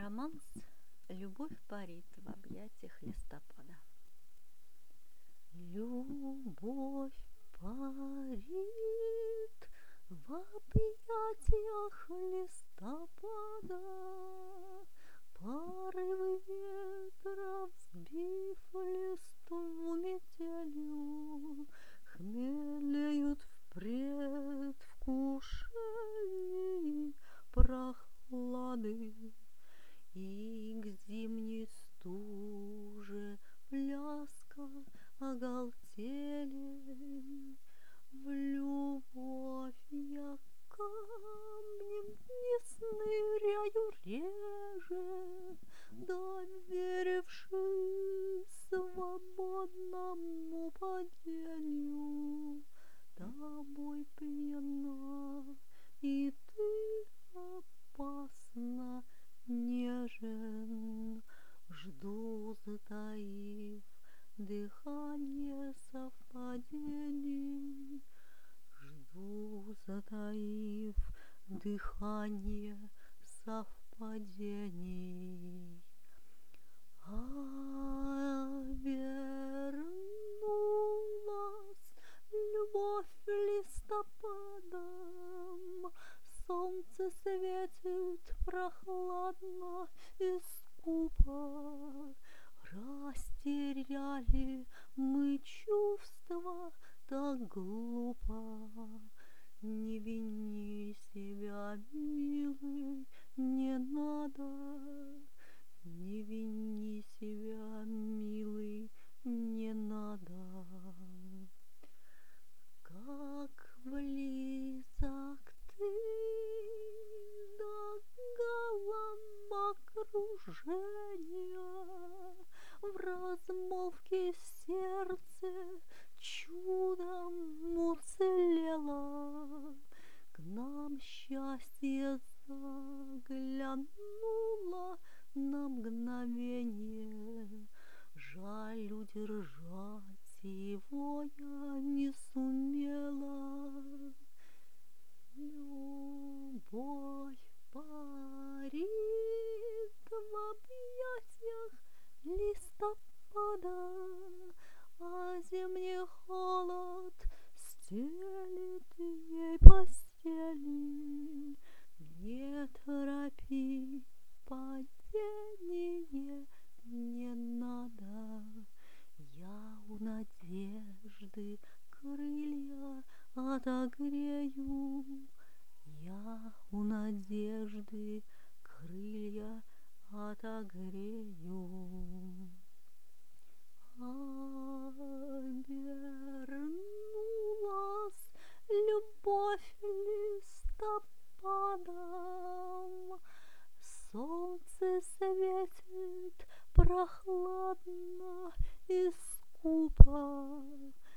Романс «Любовь парит в объятиях листопада». Любовь парит в объятиях листопада, порывы ветра взбив листву метелью, хмелеют в предвкушении прохлады, и к зимней стуже пляска оголтели. В любовь я камнем не сныряю реже, доверившись свободному падению. Тобой пьяна, и ты опасно нежен. Жду, затаив дыхание совпадений. Жду, затаив дыхание совпадений. Вернулась любовь листопадом, солнце светит прохладно и скупо. Растеряли мы чувства так глупо. Не вини себя, милый, не надо. Не вини себя, милый, не надо. Как близок ты до головокружения, в размолвке сердце чудом уцелело. К нам счастье заглянуло на мгновение. Жаль, удержать его я не сумела. Любовь парит в объятиях листопада, а зимний холод стелит ей постели. Не торопи падение, не надо. Я у надежды крылья отогрею. Я у надежды крылья отогрею. Обернулась любовь листопадом, солнце светит прохладно и скупо.